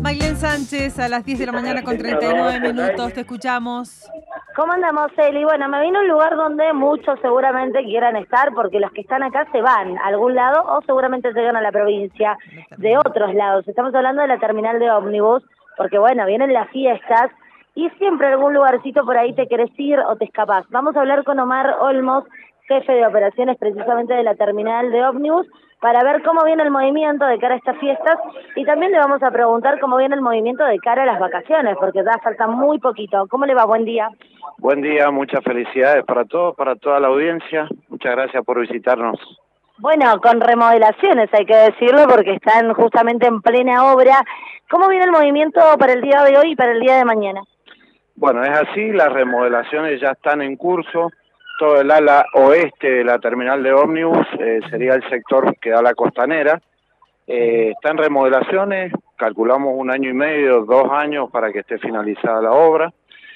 Maylén Sánchez, a las 10 de la mañana con 39 minutos, te escuchamos. ¿Cómo andamos, Eli? Bueno, me vino a un lugar donde muchos seguramente quieran estar, porque los que están acá se van a algún lado o seguramente llegan a la provincia de otros lados. Estamos hablando de la terminal de ómnibus, porque bueno, vienen las fiestas y siempre algún lugarcito por ahí te querés ir o te escapás. Vamos a hablar con Omar Olmos, jefe de operaciones precisamente de la terminal de ómnibus, para ver cómo viene el movimiento de cara a estas fiestas, y también le vamos a preguntar cómo viene el movimiento de cara a las vacaciones, porque ya falta muy poquito. ¿Cómo le va? Buen día. Buen día, muchas felicidades para todos, para toda la audiencia. Muchas gracias por visitarnos. Bueno, con remodelaciones hay que decirlo, porque están justamente en plena obra. ¿Cómo viene el movimiento para el día de hoy y para el día de mañana? Bueno, es así, las remodelaciones ya están en curso. Todo el ala oeste de la terminal de ómnibus sería el sector que da la costanera. Está en remodelaciones, calculamos 1 año y medio, 2 años para que esté finalizada la obra.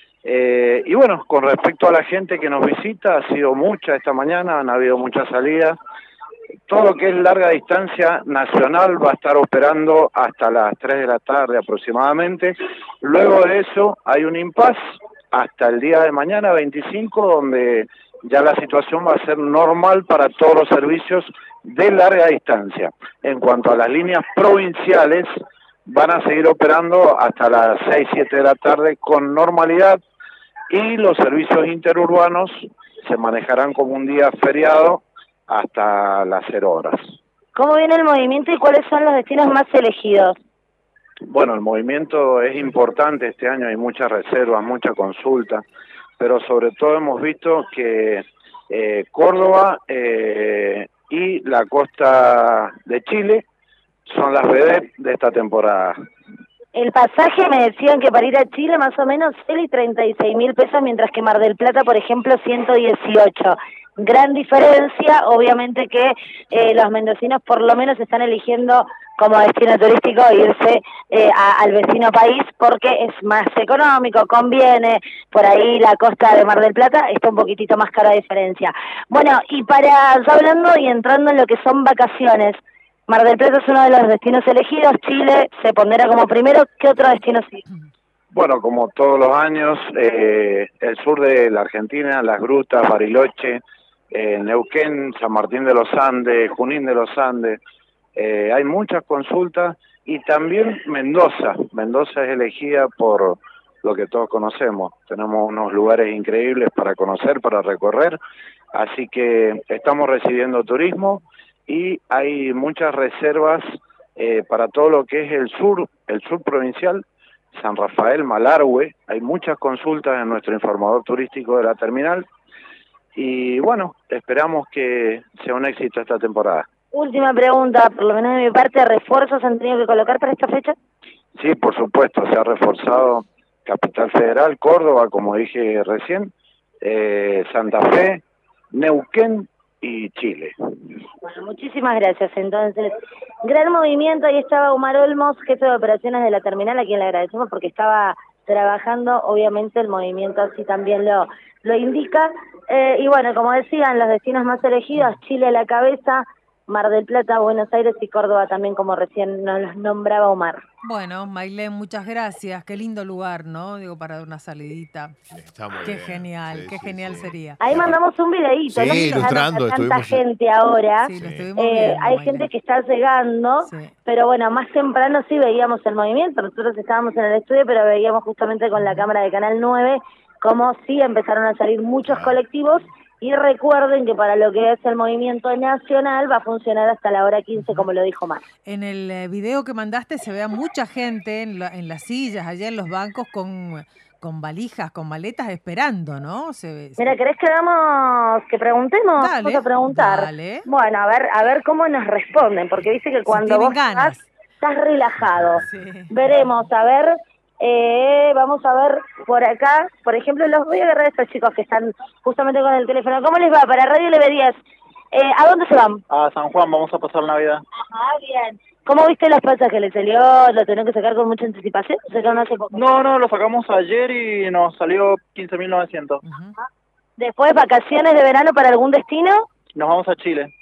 Y bueno, con respecto a la gente que nos visita, ha sido mucha esta mañana, han habido muchas salidas. Todo lo que es larga distancia nacional va a estar operando hasta las 3 de la tarde aproximadamente. Luego de eso hay un impasse hasta el día de mañana, 25, donde ya la situación va a ser normal para todos los servicios de larga distancia. En cuanto a las líneas provinciales, van a seguir operando hasta las 6, 7 de la tarde con normalidad, y los servicios interurbanos se manejarán como un día feriado hasta las 0 horas. ¿Cómo viene el movimiento y cuáles son los destinos más elegidos? Bueno, el movimiento es importante este año, hay muchas reservas, mucha consulta, pero sobre todo hemos visto que Córdoba y la costa de Chile son las vedettes de esta temporada. El pasaje me decían que para ir a Chile más o menos 36.000 pesos, mientras que Mar del Plata, por ejemplo, 118. Gran diferencia, obviamente que los mendocinos por lo menos están eligiendo como destino turístico irse al vecino país porque es más económico, conviene. Por ahí la costa de Mar del Plata está un poquitito más cara de diferencia. Bueno, y ya hablando y entrando en lo que son vacaciones, Mar del Plata es uno de los destinos elegidos, Chile se pondera como primero. ¿Qué otro destino sigue? Bueno, como todos los años, el sur de la Argentina, las grutas, Bariloche, Neuquén, San Martín de los Andes, Junín de los Andes, hay muchas consultas, y también Mendoza. Mendoza es elegida por lo que todos conocemos. Tenemos unos lugares increíbles para conocer, para recorrer, así que estamos recibiendo turismo y hay muchas reservas para todo lo que es el sur provincial, San Rafael, Malargüe. Hay muchas consultas en nuestro informador turístico de la terminal. Y bueno, esperamos que sea un éxito esta temporada. Última pregunta, por lo menos de mi parte, ¿refuerzos han tenido que colocar para esta fecha? Sí, por supuesto, se ha reforzado Capital Federal, Córdoba, como dije recién, Santa Fe, Neuquén y Chile. Bueno, muchísimas gracias. Entonces, gran movimiento. Ahí estaba Omar Olmos, jefe de operaciones de la terminal, a quien le agradecemos porque estaba trabajando. Obviamente el movimiento así también lo indica. Y bueno, como decían, los destinos más elegidos, Chile a la cabeza, Mar del Plata, Buenos Aires y Córdoba también, como recién nos los nombraba Omar. Bueno, Maylén, muchas gracias. Qué lindo lugar, ¿no? Digo, para dar una salidita. Está muy Qué bien. genial, Sí, qué sí, genial sí. sería. Ahí mandamos un videíto, Sí, ¿no? ilustrando, Tanta estuvimos... gente ahora. Sí, lo estuvimos viendo, Hay Maylén. gente que está llegando, Sí. pero bueno, más temprano sí veíamos el movimiento. Nosotros estábamos en el estudio, pero veíamos justamente con la cámara de Canal 9 cómo sí empezaron a salir muchos colectivos. Y recuerden que para lo que es el movimiento nacional va a funcionar hasta la hora 15, como lo dijo Mar. En el video que mandaste se ve a mucha gente en las sillas, allá en los bancos, con valijas, con maletas, esperando, ¿no? Mira, ¿querés que preguntemos? Dale, Vamos a preguntar. dale. Bueno, a ver cómo nos responden, porque dice que Si cuando tienen vos ganas. estás relajado. Sí. Veremos, a ver, vamos a ver por acá, por ejemplo, los voy a agarrar a estos chicos que están justamente con el teléfono. ¿Cómo les va? Para Radio LB10, ¿a dónde se van? A San Juan, vamos a pasar Navidad. Ajá, bien. ¿Cómo viste las pasajes? ¿Le salió? ¿Lo tenés que sacar con mucha anticipación? ¿O sacaron hace poco? No, lo sacamos ayer y nos salió 15.900. Uh-huh. Después, vacaciones de verano para algún destino. Nos vamos a Chile.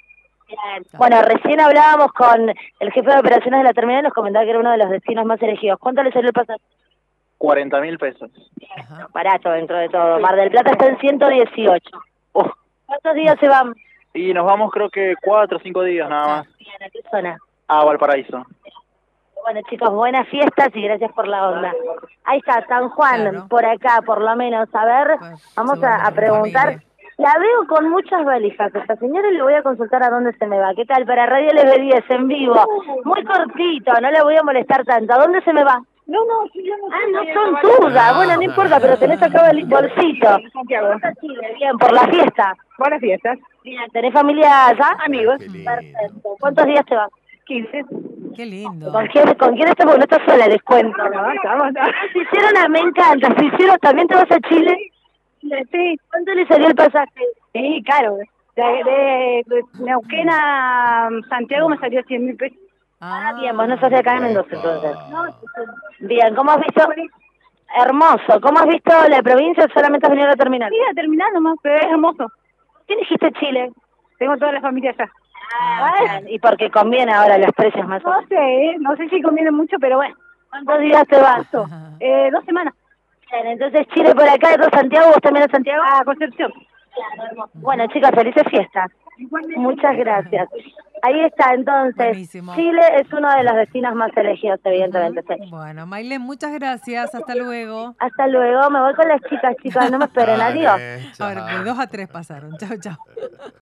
Bien. Bueno, recién hablábamos con el jefe de operaciones de la terminal y nos comentaba que era uno de los destinos más elegidos. ¿Cuánto le salió el pasaje? 40.000 pesos. Ajá. Barato dentro de todo. Mar del Plata está en 118. Oh, ¿Cuántos días se van? y nos vamos creo que 4 o 5 días nada más. Bien, ¿a qué zona? A Valparaíso. Bueno, chicos, buenas fiestas y gracias por la onda. Ahí está, San Juan, Claro. por acá, por lo menos. A ver, Pues, vamos seguro a con preguntar. familia. La veo con muchas valijas. Esta señora le voy a consultar a dónde se me va. ¿Qué tal? Para Radio LB10 en vivo. Muy cortito, no le voy a molestar tanto. ¿A dónde se me va? No, yo no. Ah, no son tuyas. Bueno, no importa, pero tenés acá el bolsito. Santiago. ¿Vas a Chile? Bien, por la fiesta. Buenas fiestas. Bien, ¿tenés familia allá? Amigos. Qué lindo. Perfecto. ¿Cuántos días te vas? 15. Qué lindo. ¿Con quién estás? Porque no estás sola, les cuento. No, estamos. Se hicieron, me encanta, se hicieron, ¿también te vas a Chile? Sí, ¿Cuánto le salió el pasaje? sí, claro. De Neuquén a Santiago me salió 100.000 pesos. Ah, bien, vos no sos de acá de Mendoza, entonces. No. Bien, ¿cómo has visto? Hermoso, ¿cómo has visto la provincia o solamente has venido a la terminal? Sí, a terminar nomás, pero es hermoso. ¿Qué dijiste Chile? Tengo toda la familia allá. Bien, y porque conviene ahora los precios más o menos. No sé si conviene mucho, pero bueno. ¿Cuántos días te vas? Ajá. 2 semanas. Bien, entonces Chile por acá, de Santiago, ¿vos también a Santiago? A Concepción. Bueno, chicas, felices fiestas. Muchas gracias. Ahí está, entonces. Buenísimo. Chile es uno de los destinos más elegidos, evidentemente. Sí. Bueno, Mailén, muchas gracias. Hasta luego. Hasta luego, me voy con las chicas, chicas, no me esperen, adiós. Dale, A ver, chao. de 2 a 3 pasaron. Chao, chao.